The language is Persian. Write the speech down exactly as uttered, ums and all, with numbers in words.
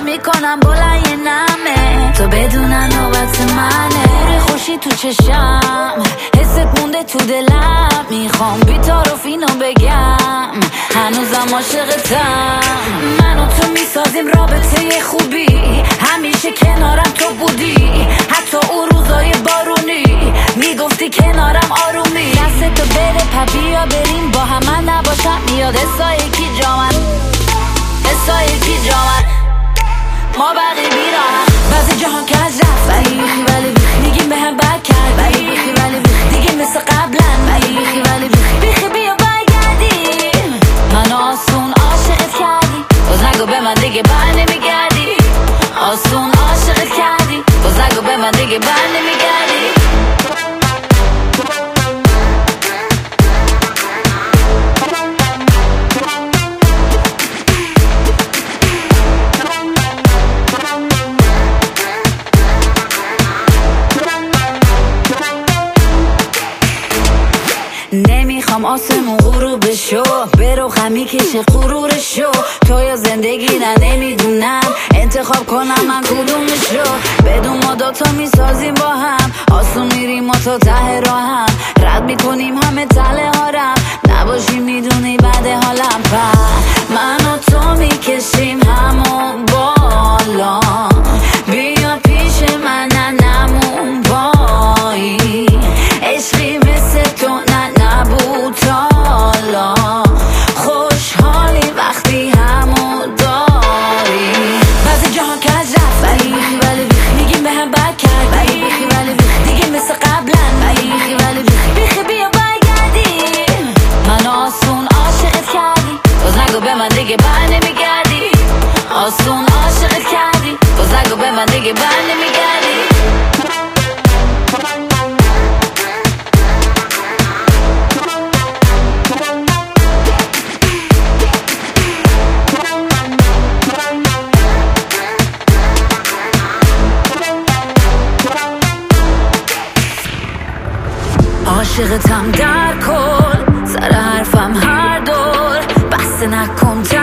میکنم بلند یه نمه تو بدونن نوبت منه خوشی تو چشم حست مونده تو دلم میخوام بی‌تعارف اینو بگم هنوزم عاشقتم منو تو میسازیم رابطه خوبی همیشه کنارم تو بودی حتی اون روزای بارونی میگفتی کنارم آرومی دست تو بره پبیا بریم با هم من نباشم میاد حسای کی جامن حسای کی جامن ما بقی بیرم بعضی جهان که از رفت ولی بیخی ولی بیخی میگیم به هم بد کرد ولی بیخی ولی بیخی دیگه مثل قبلا ولی بیخی ولی بیخی بیخی بیا برگردیم من آسون عاشقت کردی باز نگو به من دیگه بر نمیگردی آسون عاشقت کردی باز نگو به من دیگه بر نمیگردی نمیخوام آسمون غروب شو برو خمی کشه غرور شو تو یا زندگی نه نمیدونم انتخاب کنم من کدومشو بدون ما دوتا میسازیم با هم آسون میریم ما تا ته راه هم رد میکنیم همه تله هارم نباشی میدونی بعد حالم پر من و تو میکشیم همون بالا بیا پیش من نمون پایی عشقی مثل تو نه نبود حالا خوشحالی وقتی همو داری بعضی جهان که از رفت ولی بیخی ولی بیخی میگیم به هم بد کرد ولی بیخی ولی بیخی دیگه مثل قبلا ولی بیخی ولی بیخی بیخی بیا برگردیم من آسون عاشقت کردی باز نگو به من دیگه بر نمیگردی آسون عاشقت کردی باز نگو به من دیگه بر نمیگردی عاشقتم در کل سر حرفم هر دور بسته نکن